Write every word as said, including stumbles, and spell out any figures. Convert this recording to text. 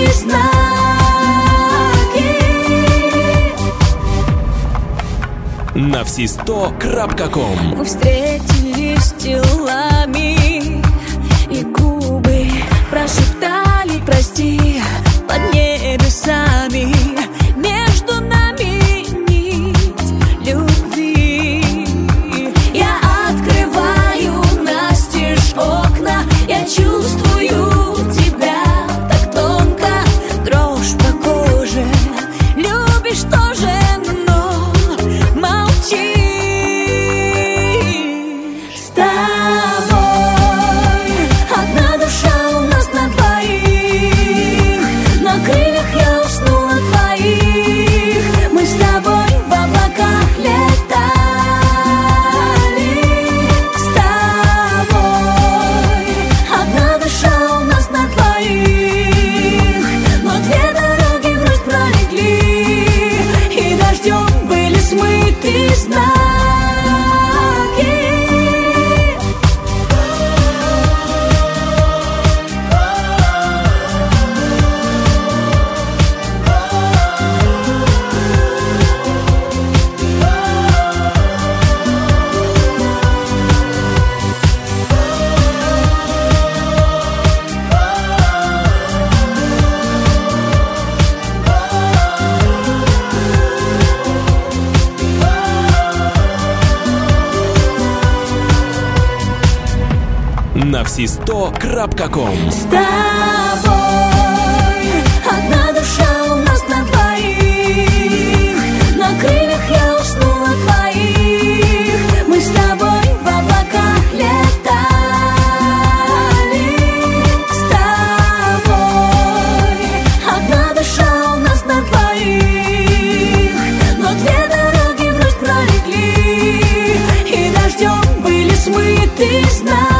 знаки. навсисто крапка ком. Мы встретились телами, и губы прошептали прости под небесами. Между нами нить любви. Я открываю настежь окна, я чувствую тебя так тонко, дрожь по коже. Любишь тоже, но молчи. С тобой одна душа у нас на двоих, на крыльях я уснула твоих. Мы с тобой в облаках летали. С тобой одна душа у нас на двоих, но две дороги вновь пролегли, и дождем были смыты знаки. навсисто крапка ком. С тобой одна душа у нас на двоих, на крыльях я уснула твоих. Мы с тобой в облаках летали. С тобой одна душа у нас на двоих, но две дороги вновь пролегли, и дождем были смыты знаки.